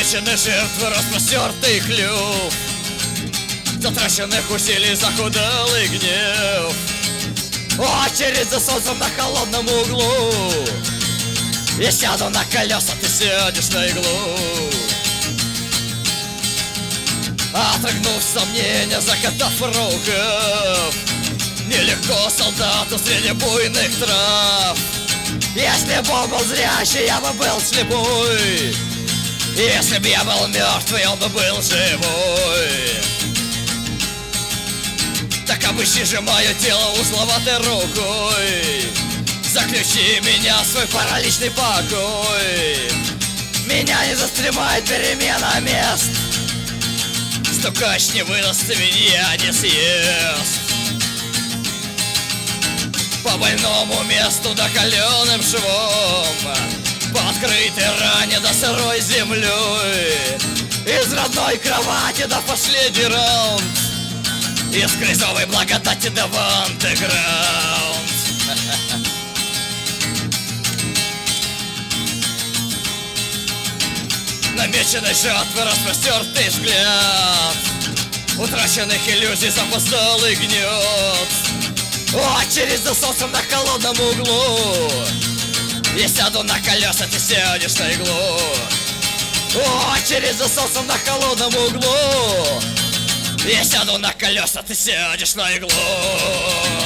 Намечены жертвы, распростертый клюв, затраченных усилий захудалый гнев. Очередь за солнцем на холодном углу. Я сяду на колеса, ты сядешь на иглу. Отрыгнув сомнения, закатав рукав, нелегко солдату среди буйных трав. Если б он был зрячий, я бы был слепой. Если б я был мертвый, он бы был живой. Так обыщи же мое тело узловатой рукой. Заключи меня в свой параличный покой. Меня не застремает перемена мест. Стукач не выдаст, свинья не съест. По больному месту да каленым швом, по открытой ране да сырой землей. Из родной кровати да последний раунд, из кризовой благодати да в андеграунд. Намеченной жатвы распростертый взгляд, утраченных иллюзий запоздалый гнет. Очередь за солнцем на холодном углу. Я сяду на колеса, ты сядешь на иглу. Очередь за солнцем на холодном углу. Я сяду на колеса, ты сядешь на иглу.